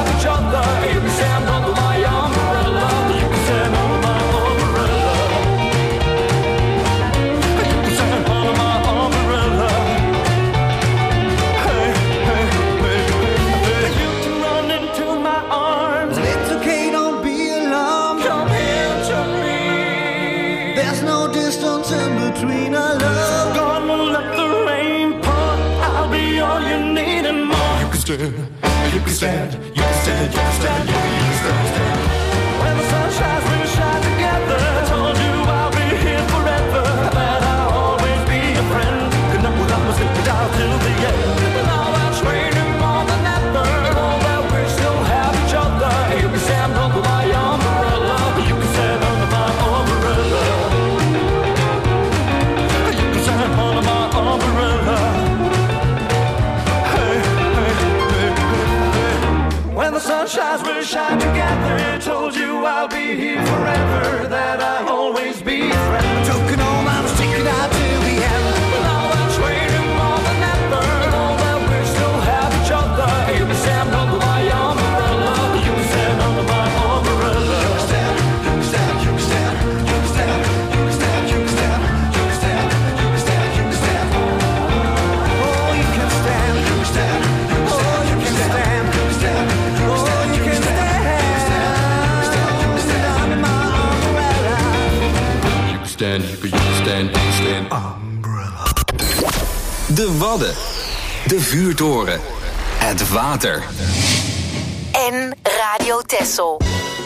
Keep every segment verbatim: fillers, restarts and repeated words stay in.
have each other. You can stand under my umbrella. You can stand under my umbrella. You can stand under my umbrella. Hey, hey, hey, hey. You can run into my arms. It's okay, don't be alarmed. Come here to me. There's no distance in between our love. Gonna let the rain pour. I'll be all you need and more. You can stand, you can stand, you can stand, you can stand, you can stand, stand. When the sun shines, we shine together. I told you I'll be here forever. That I'll always be your friend. Good night, without me, stick it out till the end. Now that's raining more than ever. All that we still have shines will shine together. Told you I'll be here forever, that I'll always be a friend. Took an old man, sticking out till the end. But now that's waiting more than ever. Know that we still have each other. You can stand under my umbrella. You can stand under my umbrella. You can stand, you can stand, you can stand, you can stand, you can stand, you can stand, you can stand, you can stand, you can stand. Oh, you can stand, you can stand, you can stand, you can stand, you can stand, you can stand, you can stand. Stand, you can stand, you can stand. Umbrella. De Wadden. De vuurtoren. Het water. En Radio Texel.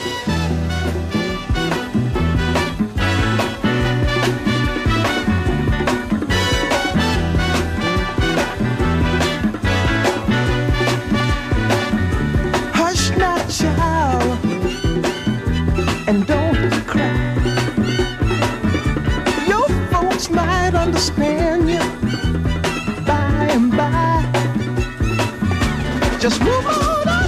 Hush now, child, and don't cry. Might understand you by and by. Just move on up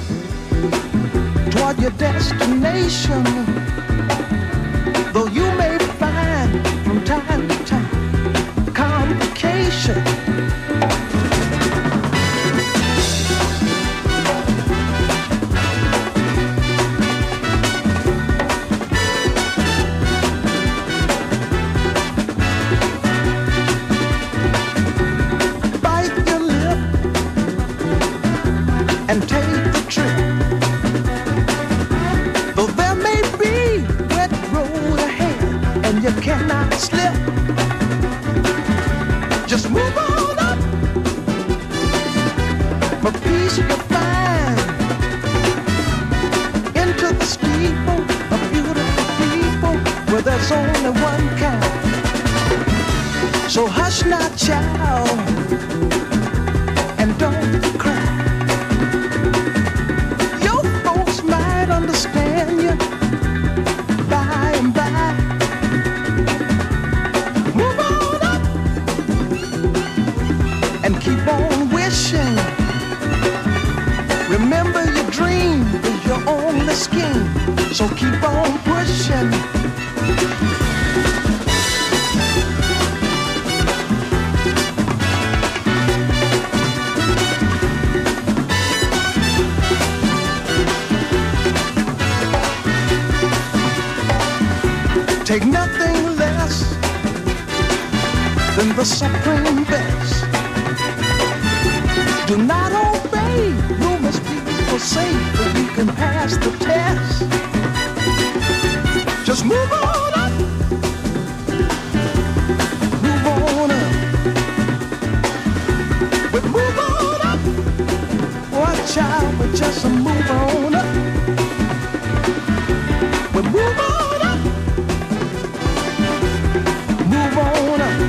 toward your destination. Though you may find from time to time complication. Cannot slip. Just move on up. For peace you'll find into the steeple of beautiful people where there's only one kind. So hush now, child, and don't cry. Your folks might understand you by and by. Keep on wishing. Remember your dream is your only scheme. So keep on pushing. Take nothing less than the supreme best. Do not obey, you must be safe, but you can pass the test. Just move on up, move on up, but move on up. Watch out, but just move on up, but move on up, move on up.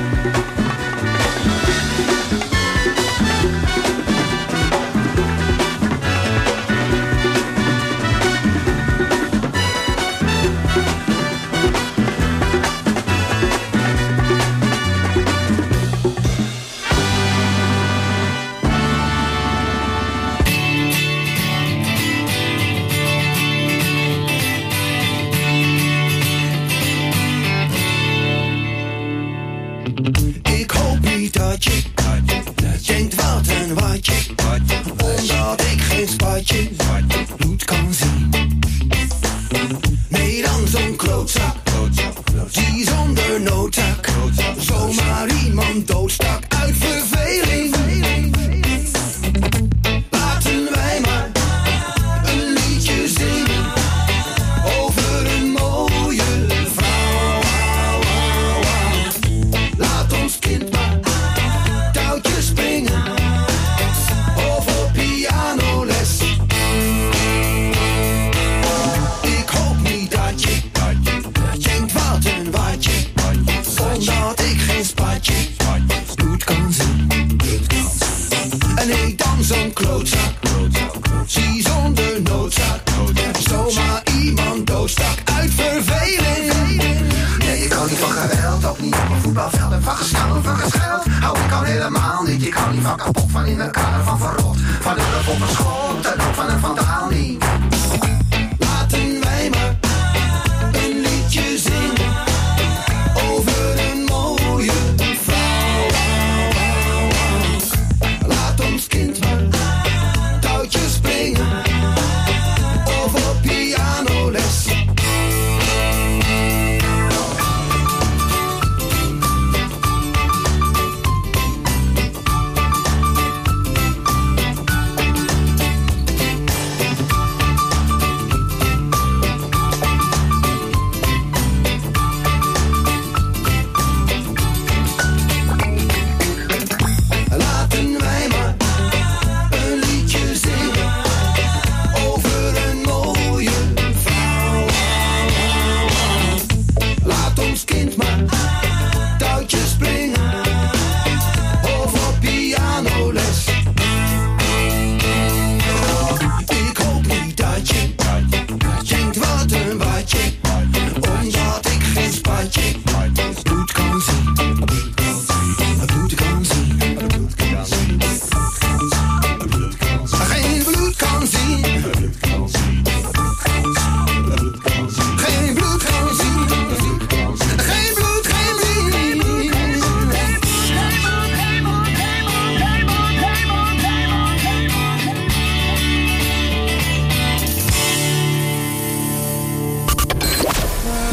Omdat ik geen spatje bloed kan zien. Nee, dan zo'n klootzak die zonder noodzaak zomaar iemand doodstak uit verveling. Laten wij maar een liedje zingen over een mooie vrouw. Laat ons kind maar touwtjes springen. Ik hoop niet dat je denkt wat een watje, omdat ik geen spatje bloed kan zien. En nee, dan zo'n klootzak, zie zonder noodzaak zomaar iemand doodstak uit verveling. Nee, ik kan niet van geweld, ook niet op een voetbalveld. En van gestaan, van gescheld hou ik al helemaal niet. Ik hou niet van kapot, van in elkaar, van verrot, van een op een schot en ook van een vandaal niet.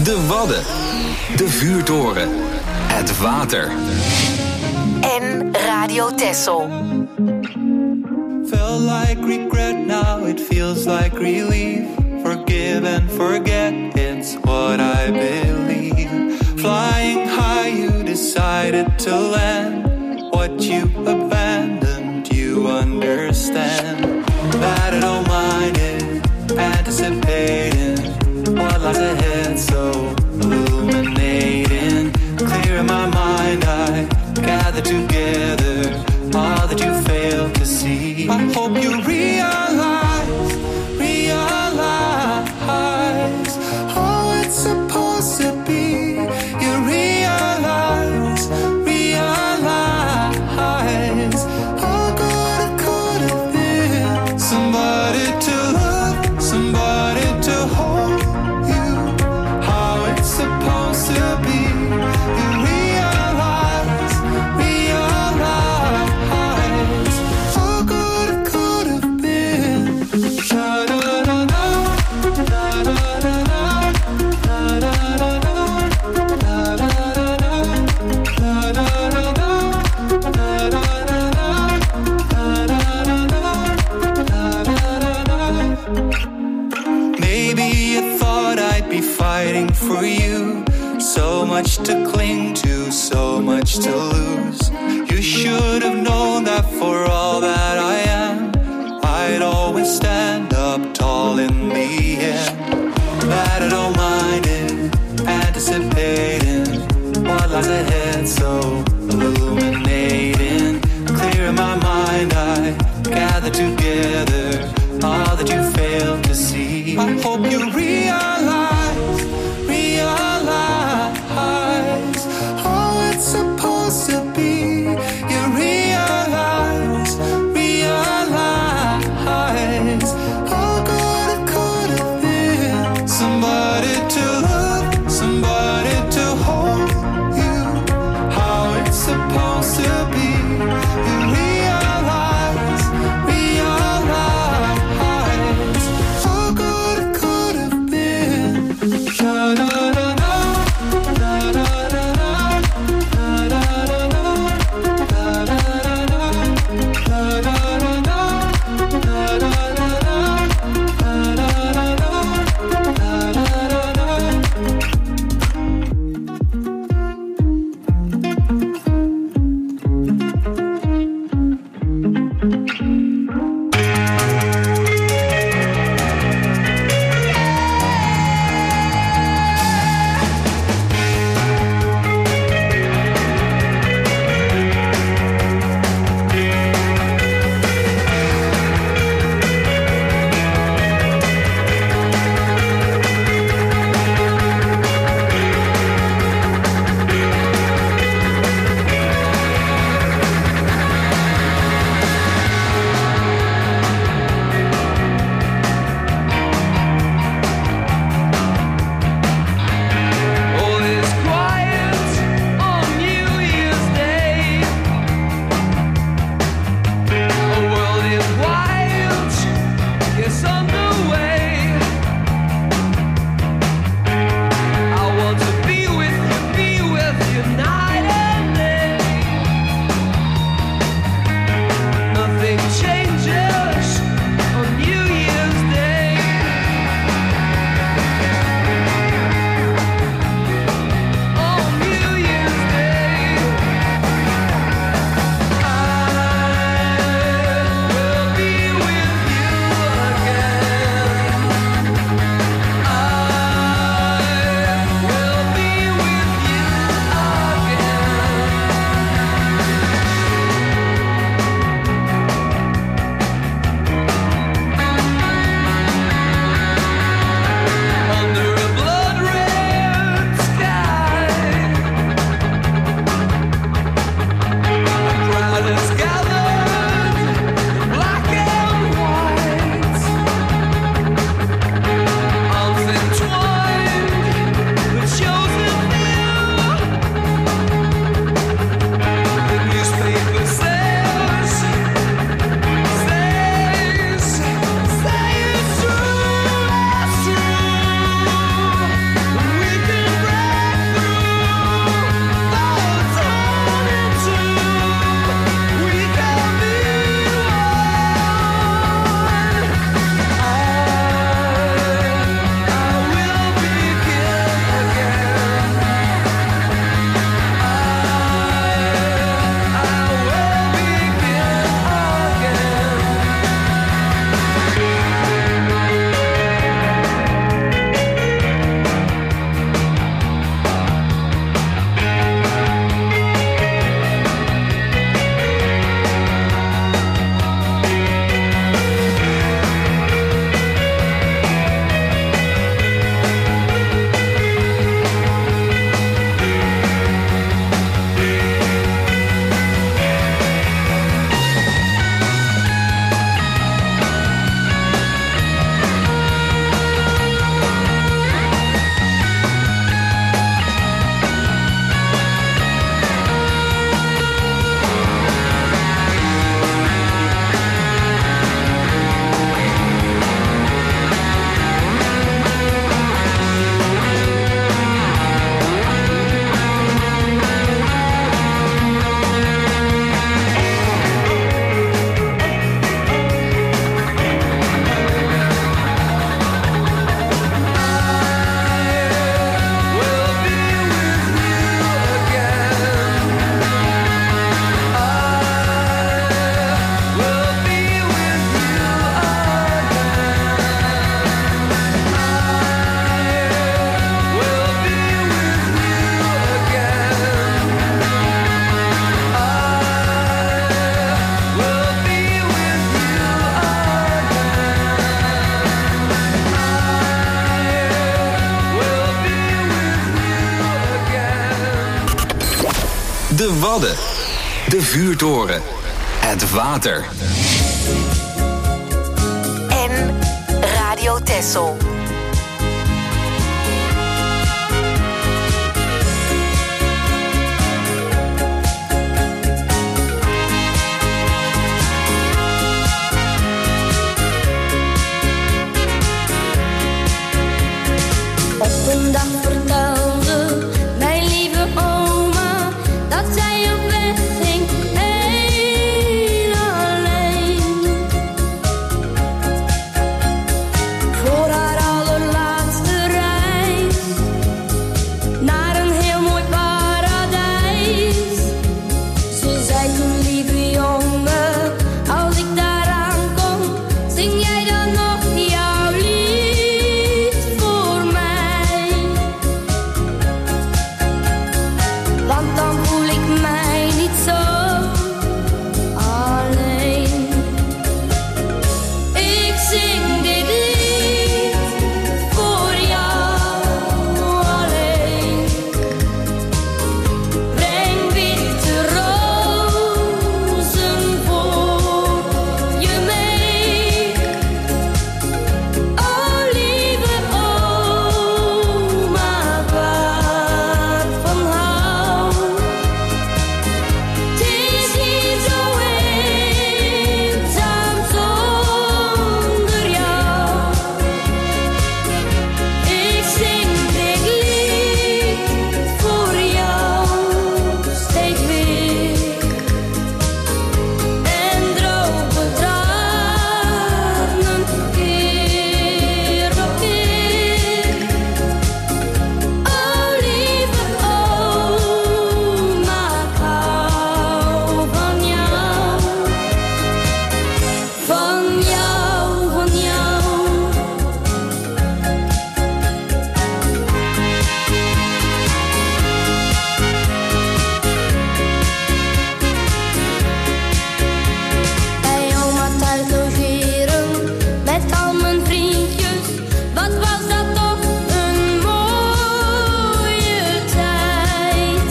De Wadden. De Vuurtoren. Het water. En Radio Texel. Felt like regret, now it feels like relief. Forgive and forget, it's what I believe. Flying high, you decided to land. What you abandoned, you understand. That I don't mind it, anticipating what lies ahead, so illuminating. Clear in my mind, I gather together all that you failed to see. I hope you realize, realize how it's supposed to be. You realize, realize how good it could have been. Somebody to love, somebody to hold you. How it's supposed to be. You realize, realize how good it could have been. Da da da da, da da da da, da da da da, da da da da. Maybe you thought I'd be fighting for you. So much to cling to, so much to lose. You should have known that for all that I am, I'd always stand up tall in the end. That I don't mind it, anticipating what lies ahead, so illuminating. Clear in my mind, I gather together all that you failed to see. I hope you realize, realize how it's supposed to be. You realize, realize how good it could have been. Somebody to love, somebody to hold you. How it's supposed to be. You realize, realize how good it could have been. Da da da da, da da da da, da da da da, da da da da, da da da da, da da again. De Wadden. De vuurtoren. Het water. En Radio Texel. Op een dag vertelde mijn lieve oma dat zij op weg ging, heel alleen. Voor haar allerlaatste reis naar een heel mooi paradijs. Ze zei toen, lieve jongen, als ik daar aankom, zing jij dan nog jouw lied voor mij? Want dan voel ik mij niet zo alleen. Ik zing dit lied voor jou alleen. Breng witte rozen voor je mee. O lieve oma, waar van hou. Het is hier zo eenzaam zonder jou. Ik zing dit lied voor jou steeds weer. En droge tranen keer op keer. O lieve oma, ik hou van jou. Van jou, van jou. Bij oma thuis logeren met al mijn vriendjes. Wat was dat toch een mooie tijd.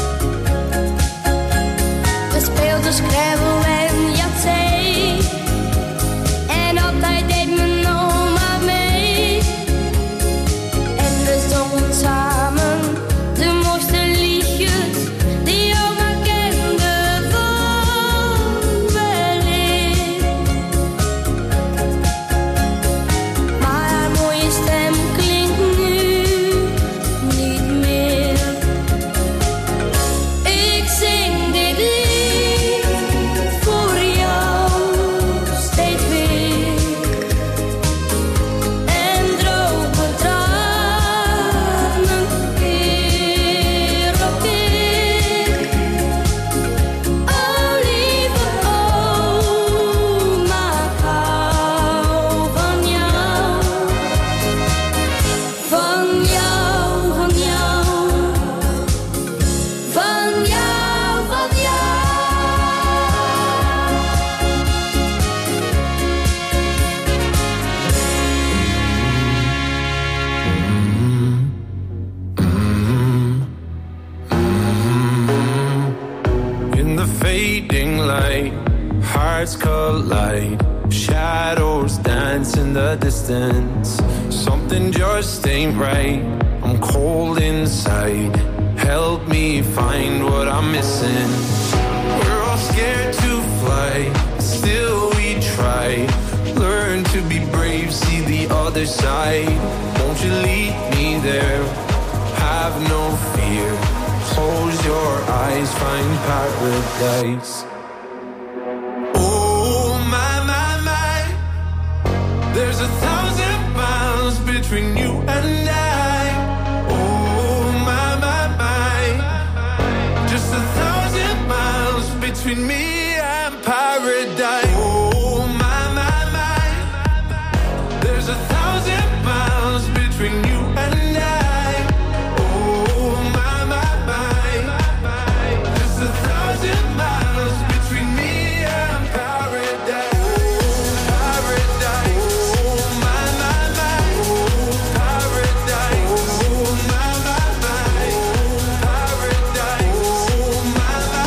We speelden Scrabble en Yatzee. En altijd deed mijn oma mee. En we zongen samen de mooiste liedjes die oma kende van weleer. Maar haar mooie stem klinkt nu niet meer. Ik zing dit lied voor jou steeds weer. En droge tranen keer op keer. O lieve oma, ik hou van jou. Van jou, van jou. Van jou, van jou. In the fading light, hearts collide. Shadows dance in the distance. Something just ain't right. I'm cold inside. Help me find what I'm missing. We're all scared to fly, still we try. Learn to be brave, see the other side. Won't you lead me there? Have no fear. Close your eyes, find paradise. Oh my, my, my. There's a thousand miles between you and I. Oh my, my, my. Just a thousand miles between me and paradise. Oh my, my, my. There's a thousand miles between you and I. Oh my, my, my. Just a thousand miles between me and paradise. Paradise. Oh my, my, my. Paradise. Oh my, my, my. Paradise. Oh my, my.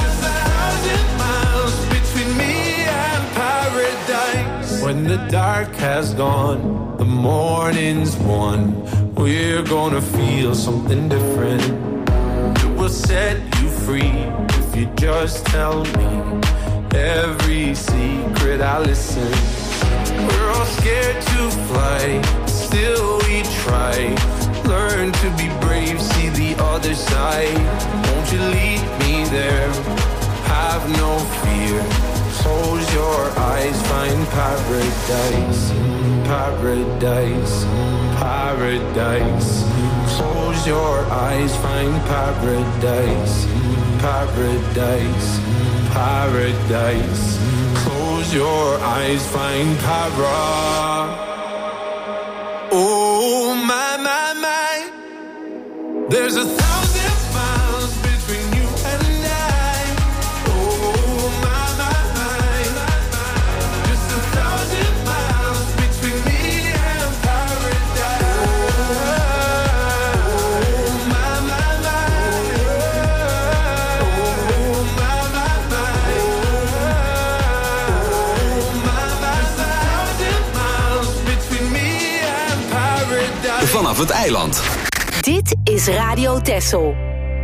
morning's won, we're gonna feel something different. It will set you free if you just tell me every secret I listen. We're all scared to fly, still we try. Learn to be brave, see the other side. Won't you lead me there? Have no fear. Close your eyes, find paradise, paradise, paradise. Close your eyes, find paradise, paradise, paradise. Close your eyes, find para. Oh my, my, my. There's a thousand miles between you and I. Oh my, my, my. Just a thousand miles between me and paradise. Oh my, my, my. Oh my, my, my. Oh my, my, just a thousand miles between me and paradise. Vanaf het eiland. Dit is Radio Texel.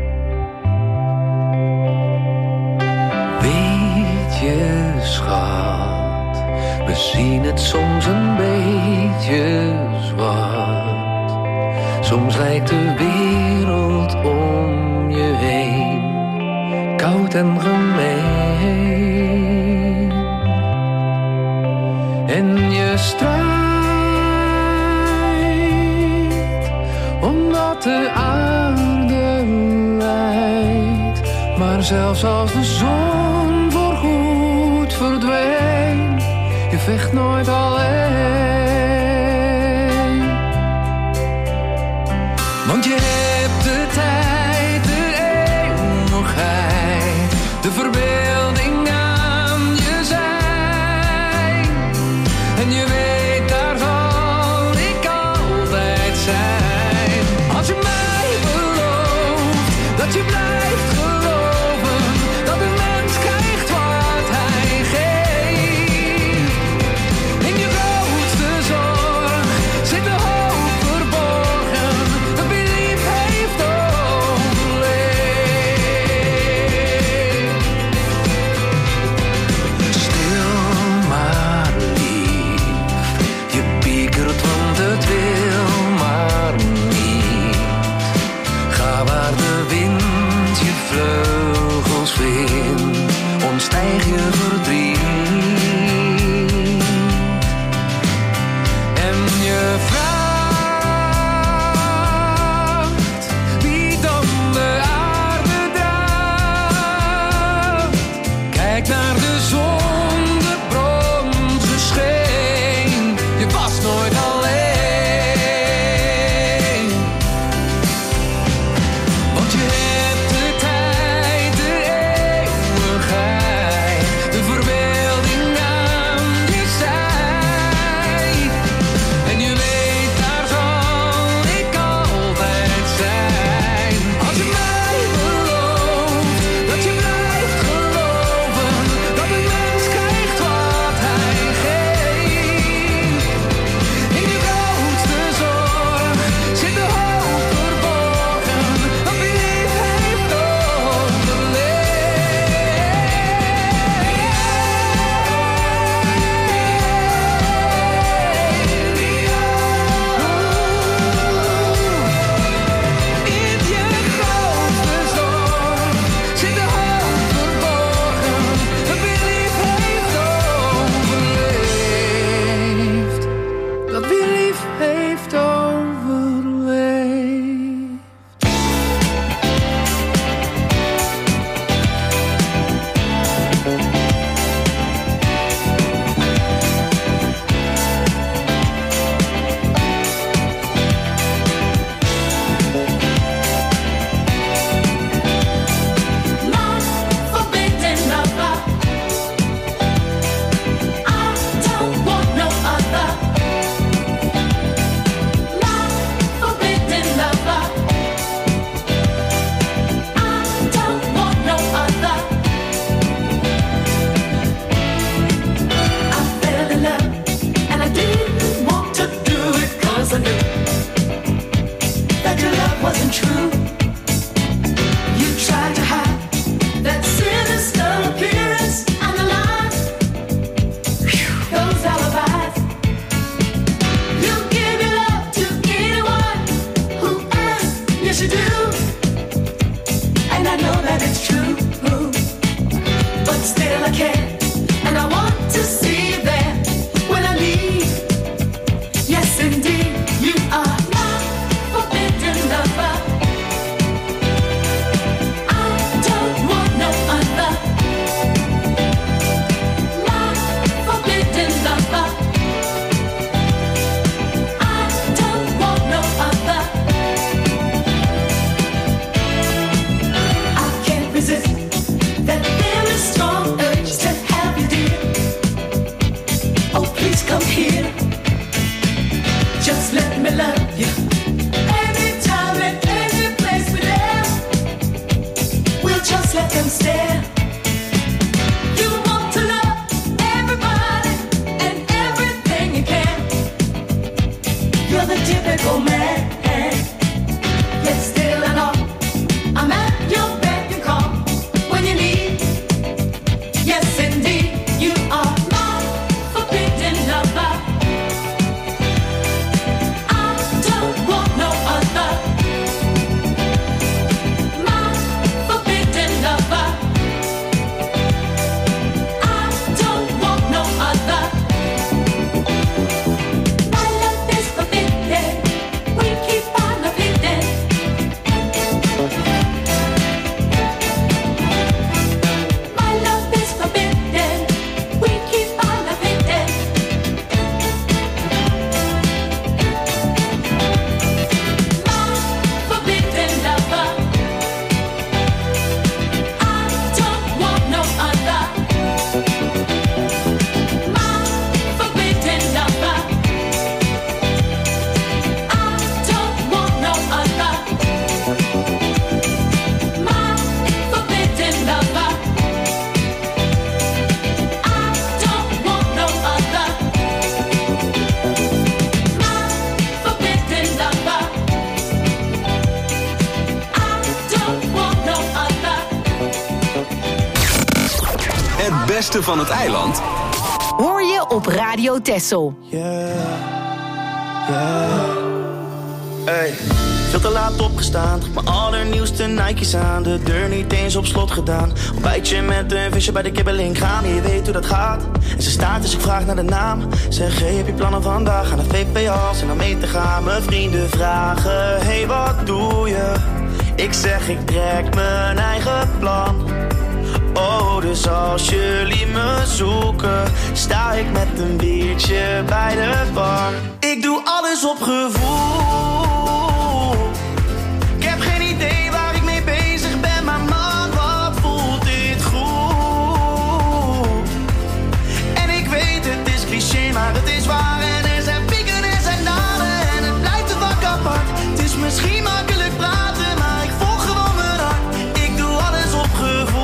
Weet je, schat, we zien het soms een beetje zwart. Soms lijkt de wereld om je heen koud en gemeen. En je strijdt omdat de aarde lijdt. Maar zelfs als de zon voorgoed verdwijnt, je vecht nooit alleen. Want je hebt de tijd, de eeuwigheid, de verbeelding aan je zij. En je weet, daar zal ik altijd zijn. Als je mij belooft dat je blijft geloven, dat een mens krijgt wat hij geeft. In je grootste zorg zit de hoop verborgen, dat wie lief heeft overleefd. Stil maar lief, je piekert want het wil maar niet. Ga waar de wind je vleugels vindt, ontstijg je verdriet. En je vraagt wie dan de aarde draagt. Kijk naar de zon, de bronzen scheen. Je was nooit alleen. Want je hebt de tijd, de eeuwigheid, de verbeelding aan je zij. En je weet, daar zal ik altijd zijn. Als je mij belooft dat je blijft geloven, dat een mens krijgt wat hij geeft. In je grootste zorg zit de hoop verborgen, dat wie lief heeft in je grootste zorg zit de hoop verborgen, dat wie lief heeft overleefd. Dat wie lief heeft overleefd. Maar forbidden lover, I don't want no other. 'cause I knew that your love wasn't true. You tried to hide that sinister appearance and the lies, those alibis. You give your love to anyone who asks, yes you do. And I know that it's true, but still I can't. And I want to see you there when I leave. Yes indeed, you are my forbidden lover. I don't want no other. My forbidden lover. I don't want no other. I can't resist that very strong urge to have you, dear. Oh, please come here. Just let me love you. Anytime and any place we're there, we'll just let them stare. You want to love everybody and everything you can. You're the typical man. Yet still and all, I'm at your beck and call when you need. Yes, indeed, you are my forbidden lover. I don't want no other. My forbidden lover. I don't want no other. My love is forbidden. We keep our love hidden. My love is forbidden. We keep our love hidden. My forbidden lover. I don't want no other. My forbidden lover. I don't want no other. My forbidden lover. I don't want no other. My forbidden lover. I don't want no other. Het beste van het eiland Hoor je op Radio Texel. Hey, veel te laat opgestaan, trek mijn allernieuwste Nike's aan. De deur niet eens op slot gedaan. Ontbijtje met een visje bij de kibbeling gaan. Je weet hoe dat gaat. En ze staat dus ik vraag naar de naam. Zeg, hey, heb je plannen vandaag? Aan de V P als en om mee te gaan. Mijn vrienden vragen, hey, wat doe je? Ik zeg, ik trek mijn eigen plan. Oh, dus als jullie me zoeken, sta ik met een biertje bij de bar. Ik doe alles op gevoel. Ik heb geen idee waar ik mee bezig ben, maar man, wat voelt dit goed. En ik weet, het is cliché, maar het is waar. En er zijn pieken en er zijn dalen en het blijft een vak apart. Het is misschien makkelijk praten, maar ik volg gewoon mijn hart. Ik doe alles op gevoel.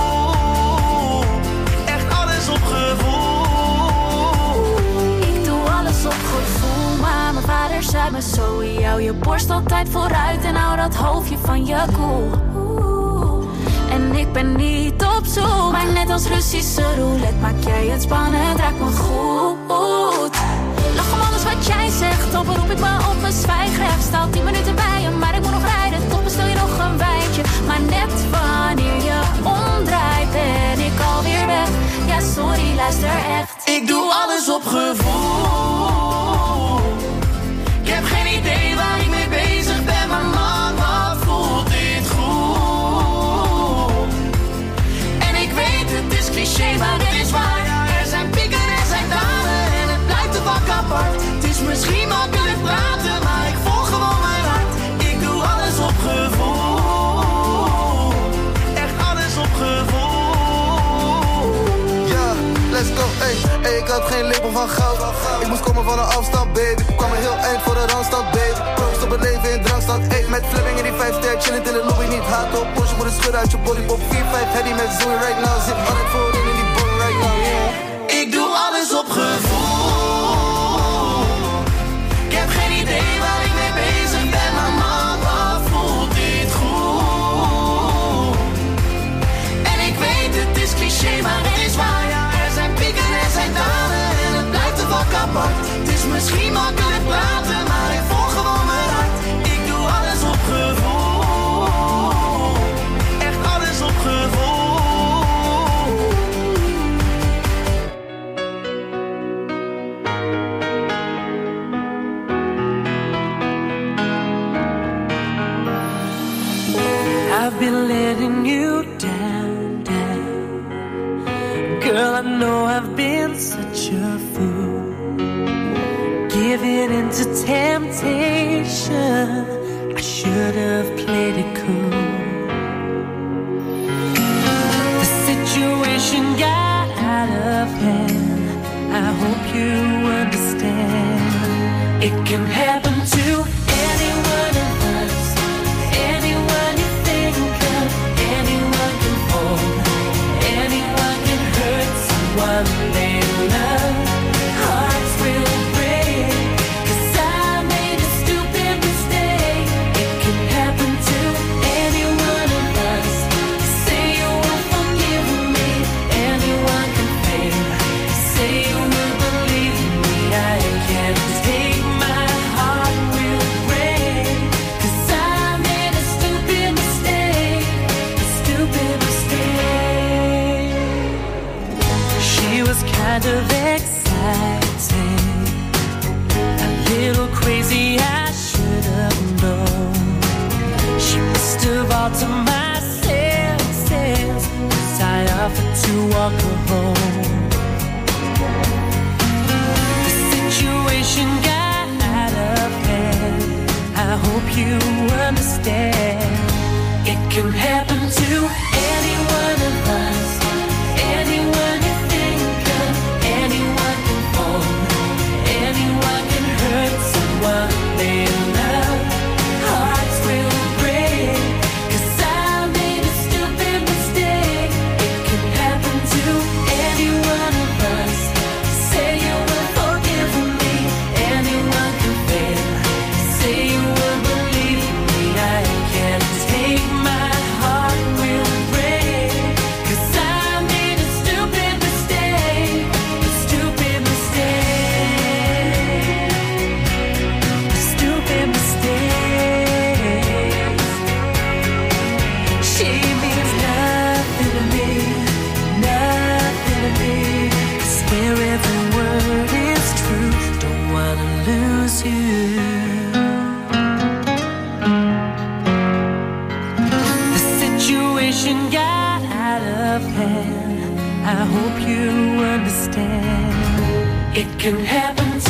Ik doe alles op gevoel, maar mijn vader zei me zo. Hou je borst altijd vooruit en hou dat hoofdje van je koel. En ik ben niet op zoek, maar net als Russische roulette maak jij het spannend, raakt me goed. Lach om alles wat jij zegt, dan beroep ik me op mijn zwijgrecht. Sta al tien minuten bij je, maar ik moet nog rijden. Toch bestel je nog een wijntje, maar net wanneer je omdraait ben ik alweer weg. Ja sorry, luister echt. Ik doe alles op gevoel. Ik heb geen idee waar ik mee bezig ben, maar man, wat voelt dit goed. En ik weet, het is cliché, maar het is waar. Er zijn pieken en er zijn dalen en het blijft een vak apart. Het is misschien makkelijk praten, maar ik volg gewoon mijn hart. Ik doe alles op gevoel. Echt alles op gevoel. Ja, let's go, ey. Ey, ik had geen label van goud. Ik moest komen van een afstand, baby. Ik kwam een heel eind voor de randstad, baby. Proost op het leven in drankstad, ey. Met Fleming in die vijf ster, chillend in de lobby. Niet haat op, push, moet een schudden uit je body. Pop vier vijf, heady met Zoe right now. Zit altijd voorin in die boom right now, yeah. Ik doe alles op gevoel. Ik heb geen idee I've been letting you down, down. Girl, I know I've been such a fool, giving into temptation. I should have played it cool. The situation got out of hand. I hope you understand. It can happen to anyone of us, anyone you think of, anyone can fall, anyone can hurt someone they love. Hearts will break, 'cause I made a stupid mistake. It can happen to any one of us. Say you will forgive me, anyone can fail. Say you will believe me, I can't take my heart will break, 'cause I made a stupid mistake, a stupid mistake. She was kind of exciting, a little crazy, I should have known. She must have altered my senses, 'cause I offered to walk her home. The situation got out of hand. I hope you understand. It can happen to any one of us, anyone you think of, anyone can fall, anyone can hurt someone they love. Hearts will break, 'cause I made a stupid mistake. It can happen to any one of us. Say you will forgive me, anyone can fail. Say you will believe me, I can't take my heart will break, 'cause I made a stupid mistake, a stupid mistake, a stupid mistake. She means nothing to me, nothing to me. I swear every word is true, don't wanna lose you. The situation got out of hand. I hope you understand. It can happen to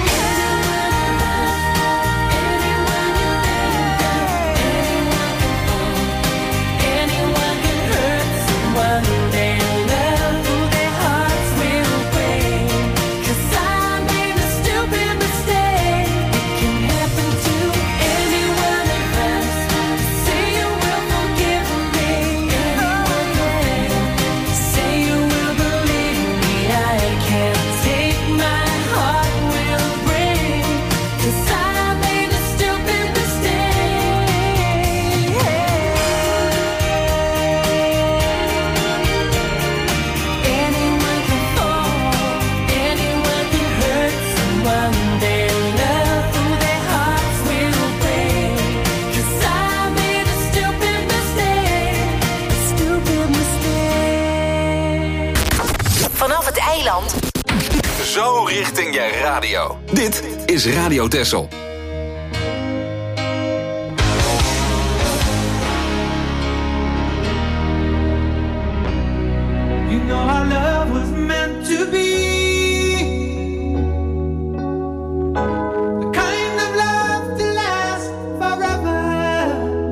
anyone can hurt someone they love. Their hearts will break, 'cause I made a stupid mistake. It can happen to any one of us. Say you will forgive me, anyone can fail. Say you will believe me, I can't take my heart will break, 'cause I made a stupid mistake. Anyone can fall, anyone can hurt someone they love. Their hearts will break, 'cause I made a stupid mistake, a stupid mistake. Vanaf het eiland. Zo richting je radio. Dit is Radio Texel. You know our love was meant to be the kind of love to last forever.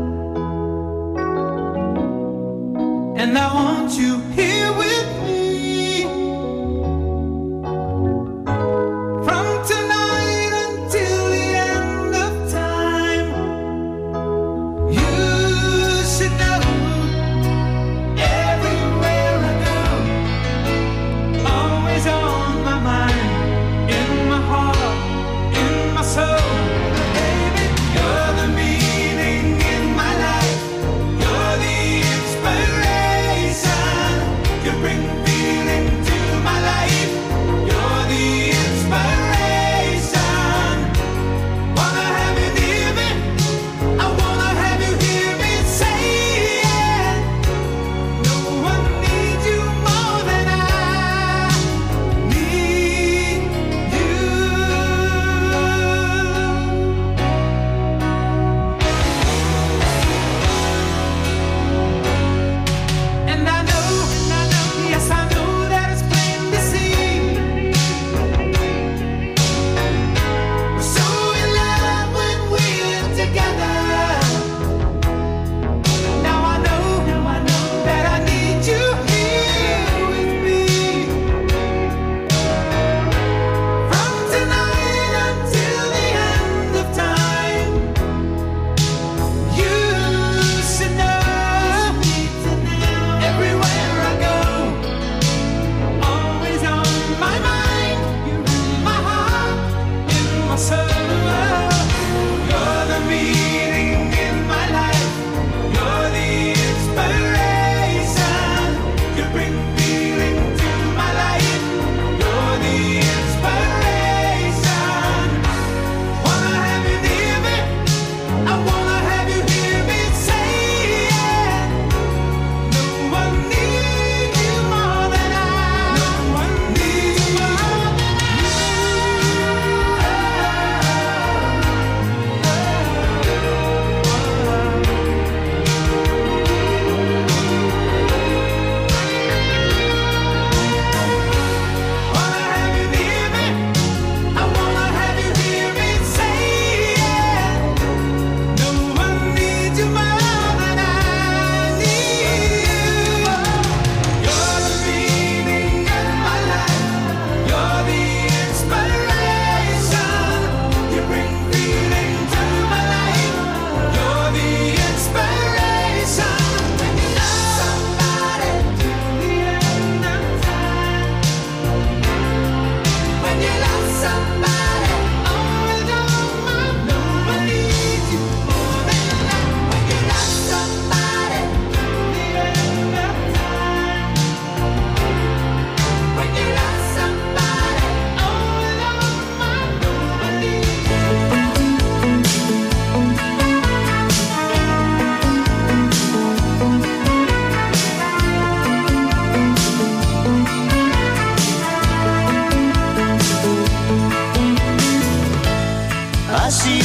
And I want you here with me from tonight until the end.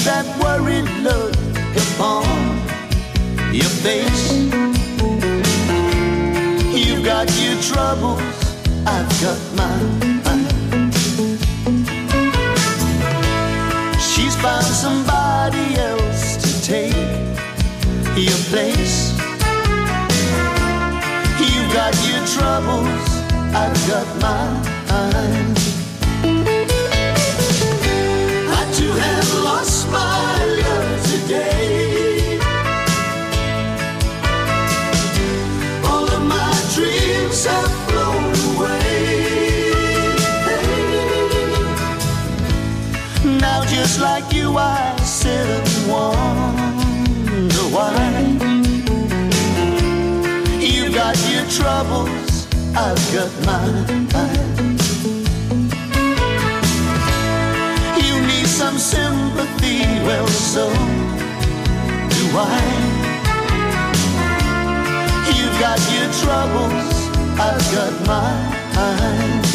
that worried look upon your face? You've got your troubles, I've got mine. She's found somebody else to take your place. You've got your troubles, I've got mine. I too have lost my love today. All of my dreams have flown away. Now just like you I sit and wonder why. You've got your troubles, I've got mine. You need some sympathy, well so do I. You've got your troubles, I've got mine.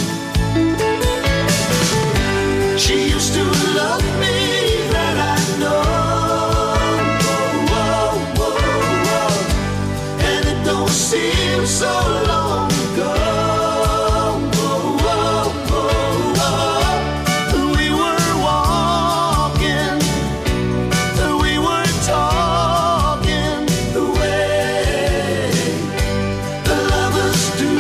She used to love me, that I know. Oh, oh, oh, oh. And it don't seem so long ago. Oh, oh, oh, oh. We were walking, we were talking the way the lovers do.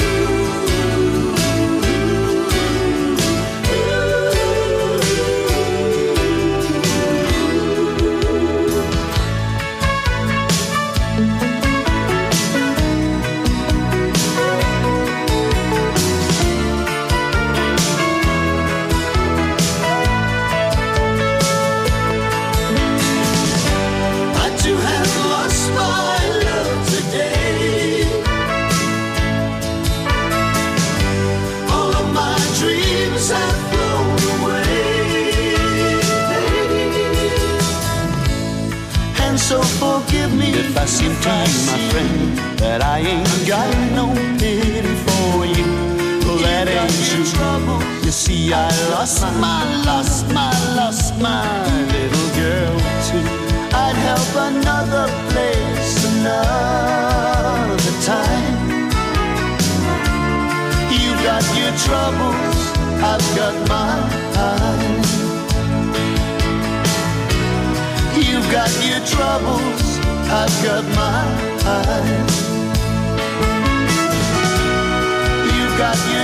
So forgive me if I seem to you, my friend, that I ain't got no pity for you. Well, that ain't true. You see, I lost my, lost my, lost my little girl too. I'd help another place another time. You got your troubles, I've got mine. You've got your troubles, I've got mine. You've got your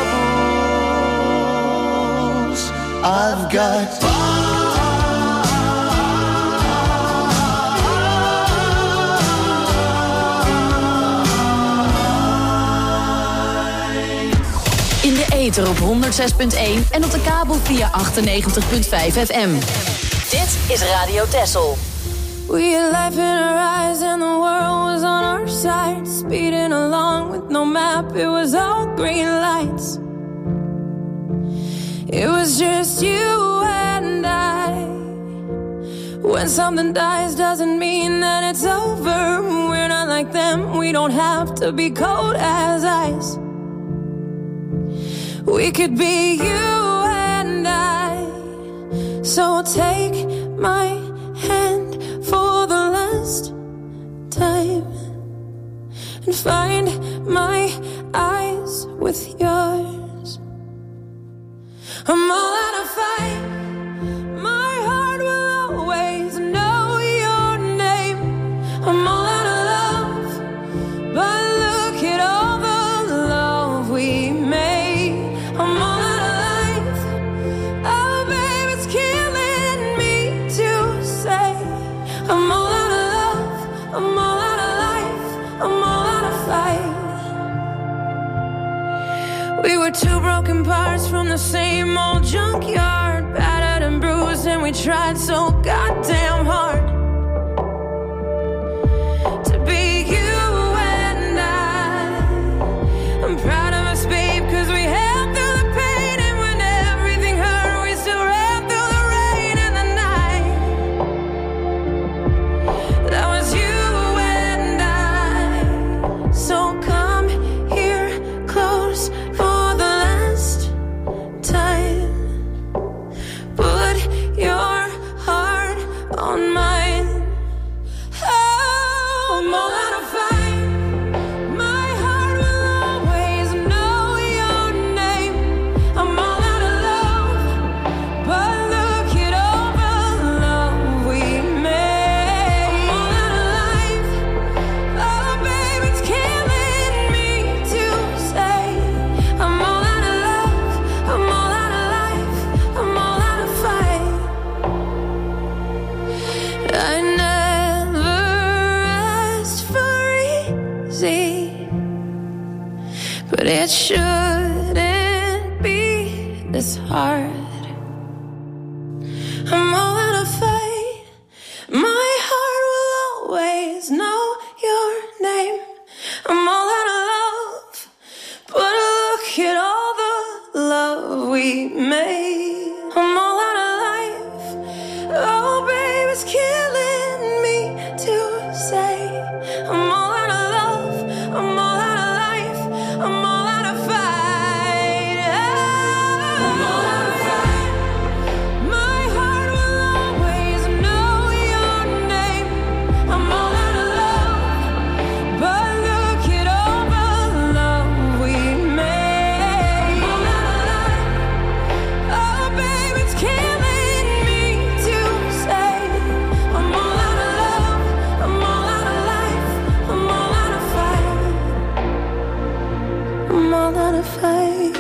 troubles, I've got mine. In de ether op honderd zes punt één en op de kabel via achtennegentig komma vijf F M. Dit is Radio Texel. We had life in our eyes and the world was on our side. Speeding along with no map, it was all green lights. It was just you and I. When something dies doesn't mean that it's over. We're not like them, we don't have to be cold as ice. We could be you and I. So take my hand for the last time and find my eyes with yours. I'm all out of fight. My heart will always know your name. I'm all out of love, but look at all the love we made. I'm all out of life. Oh, babe, it's killing me to say I'm all out of love, I'm all out of life, I'm all out of fight. We were two broken parts from the same old junkyard, battered and bruised, and we tried so goddamn hard to be you and I. I'm proud of us, babe, cause we held through the pain, and when everything hurt, we still ran through the rain and the night. That was you and I. So come here close for the last time. Put your heart it shouldn't be this hard. I'm all out of fight. My heart will always know your name. I'm all out of love, but look at all the love we made. I'm all out of life. Oh, babe, it's killing me to say. I'm all out of love. I'm all out of life. I'm all out of fight. I'm all out of fight. My heart will always know your name. I'm all out of love, but look at all the love we made. I'm all out of life. Oh, babe, it's killing me to say. I'm all out of love. I'm all out of life. I'm all out of fight. I'm all out of fight.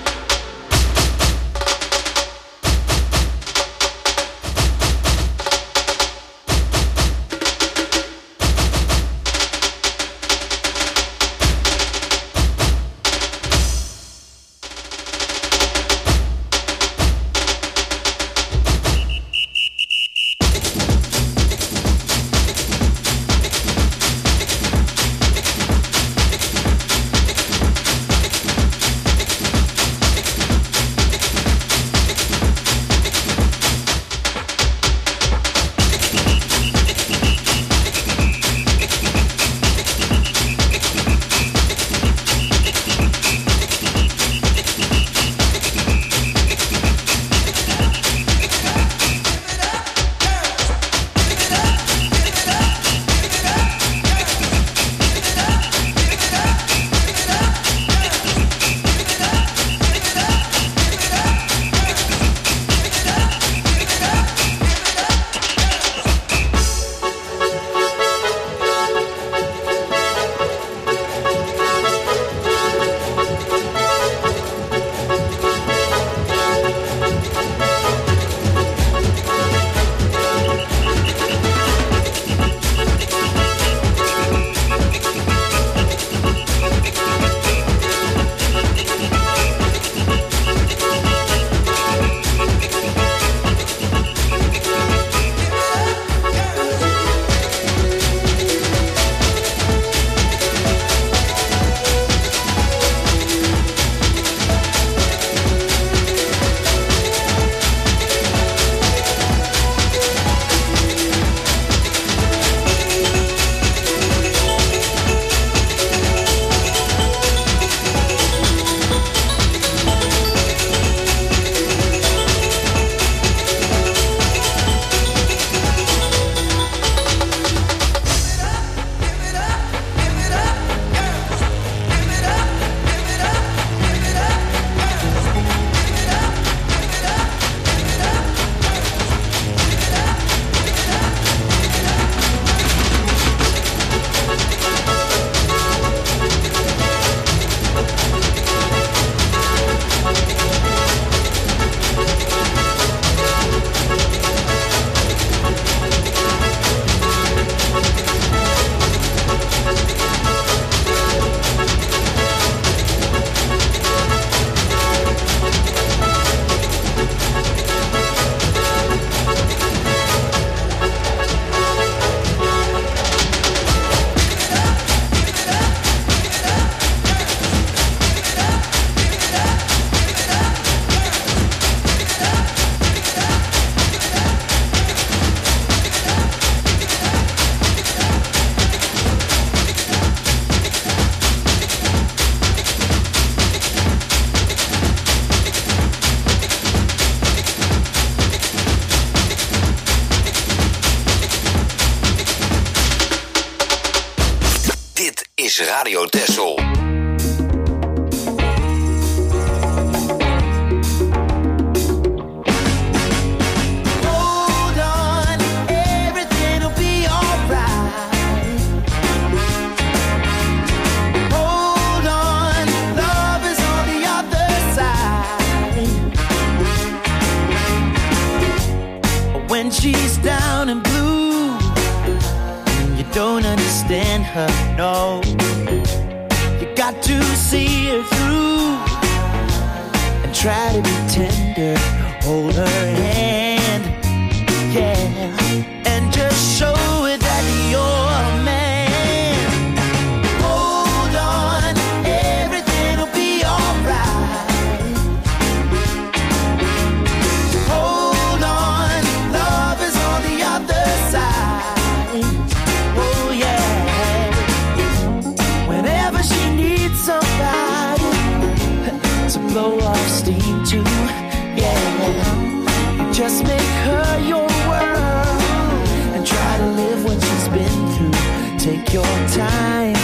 is Radio Texel. When she's down and blue, you don't understand her, no. You got to see her through and try to be tender. Hold her hand, yeah, and just show her that you're a man. Hold on, everything will be alright. Hold on, love is on the other side. Oh yeah, whenever she needs somebody to blow off steam to, yeah, just make her your world and try to live what she's been through. Take your time,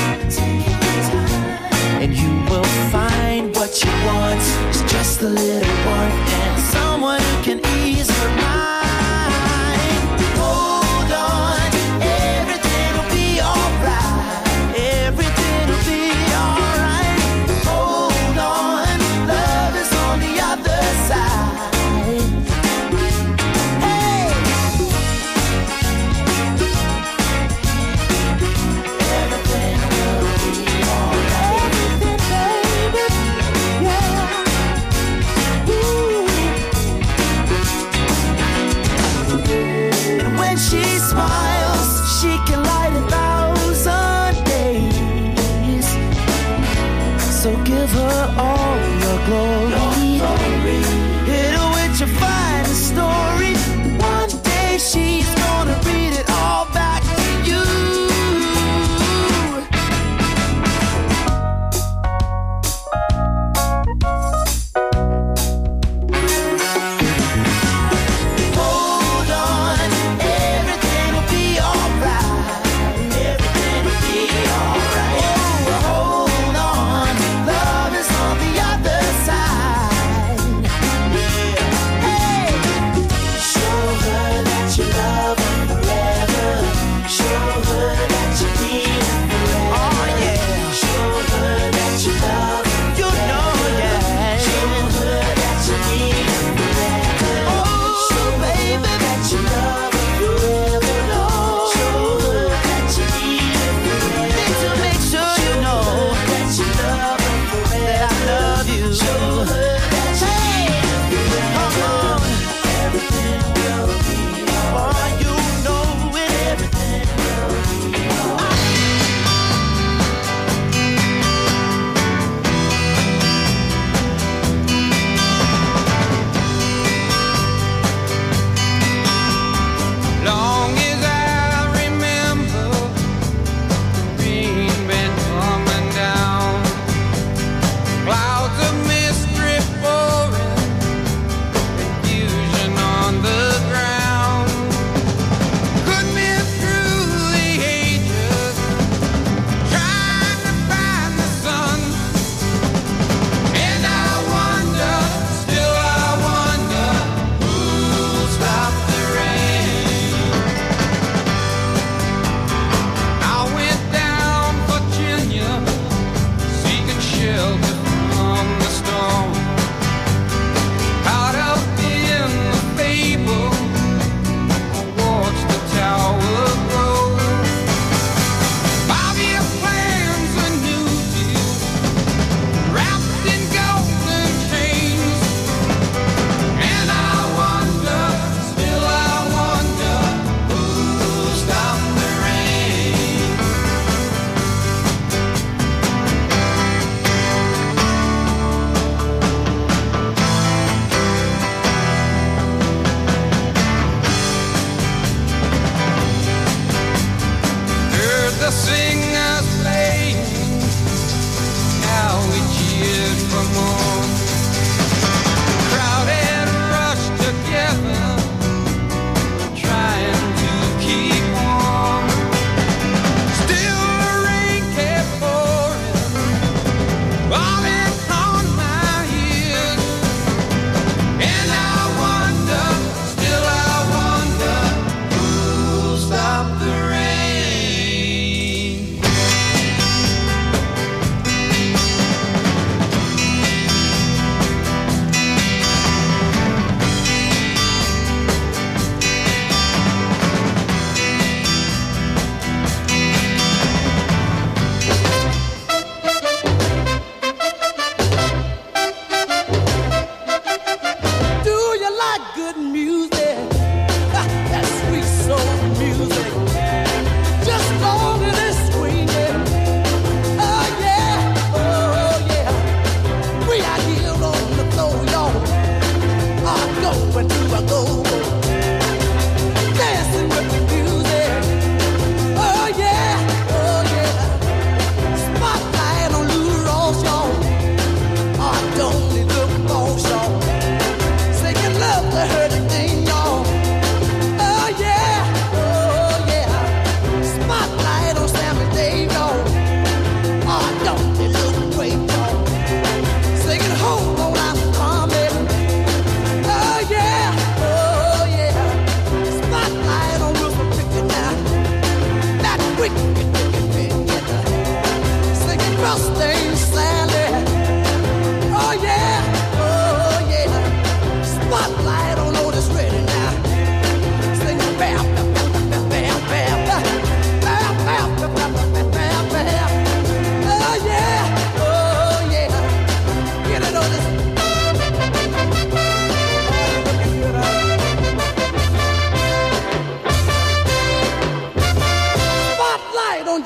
and you will find what she wants is just a little warmth and someone who can ease her mind. Hold on, everything will be alright. Everything will be alright. Hold on, love is on the other side. She smiles, she can light a thousand days. So give her all your glory. Hit her with your finest story. One day she's gonna read it all back to you. Hold on, everything will be alright. Everything will be alright. Oh, hold on, love is on the other side. Yeah. Hey, show her that you love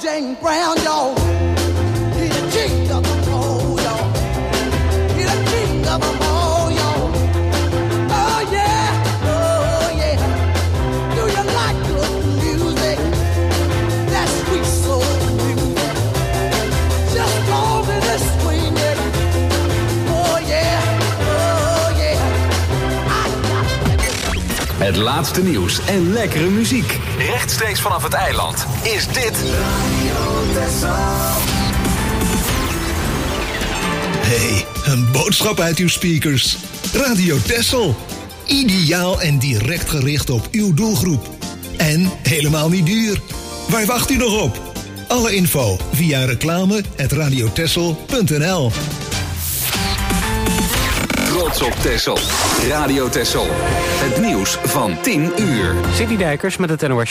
James Brown, y'all. He's the king of the all, y'all. He's the king of them all, y'all. Oh yeah, oh yeah. Do you like good music? That sweet soul music. Just go with the swing it. Oh yeah, oh yeah. I got it. Het laatste nieuws en lekkere muziek. Rechtstreeks vanaf het eiland is dit Hey, een boodschap uit uw speakers. Radio Texel. Ideaal en direct gericht op uw doelgroep. En helemaal niet duur. Waar wacht u nog op? Alle info via reclame at radiotexel punt n l. Trots op Texel. Radio Texel. Het nieuws van tien uur. City Dijkers met het N O S.